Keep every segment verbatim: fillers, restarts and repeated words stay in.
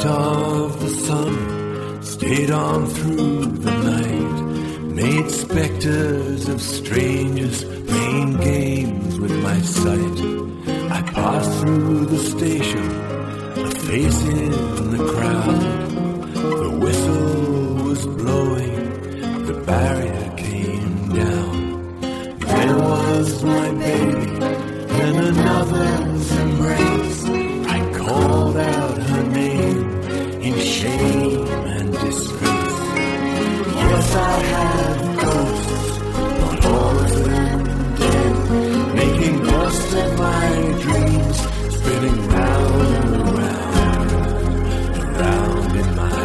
light of the sun stayed on through the night, made specters of strangers playing games with my sight. I passed through the station, a face in the crowd. The whistle was blowing, the barrier came down. There was my baby in another's embrace. I called out her name in shame and disgrace. Yes, I have ghosts, but all of them dead, making dust of my dreams, spinning round and round, around in my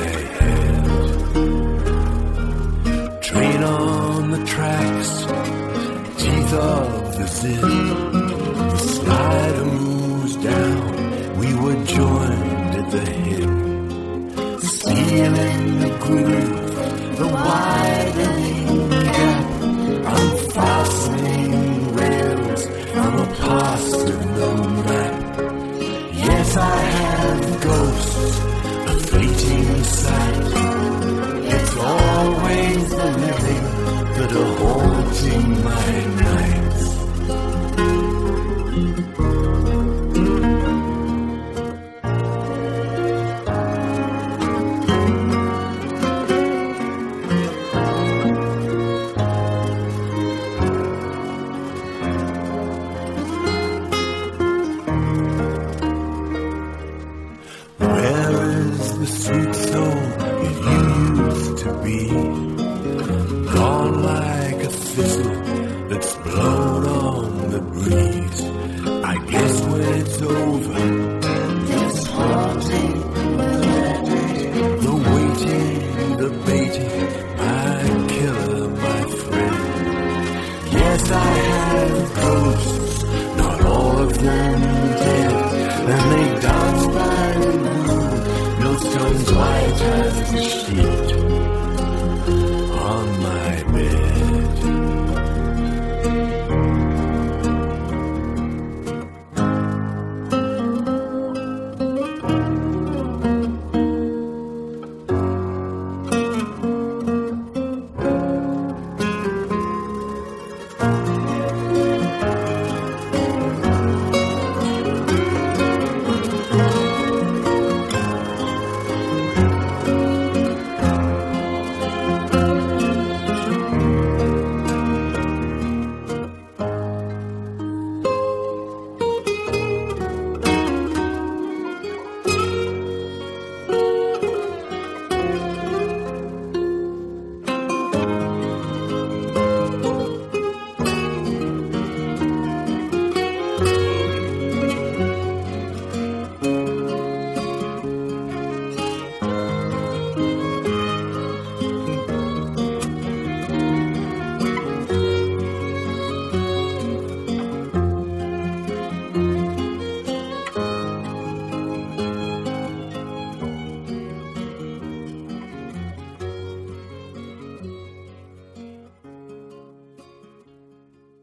head. Train on the tracks, teeth of the zip, the slider moves down, we were joined at the hip. Steel in the groove, the widening gap, unfastening rails from a past with no map. Yes, I have ghosts, a fleeting sight,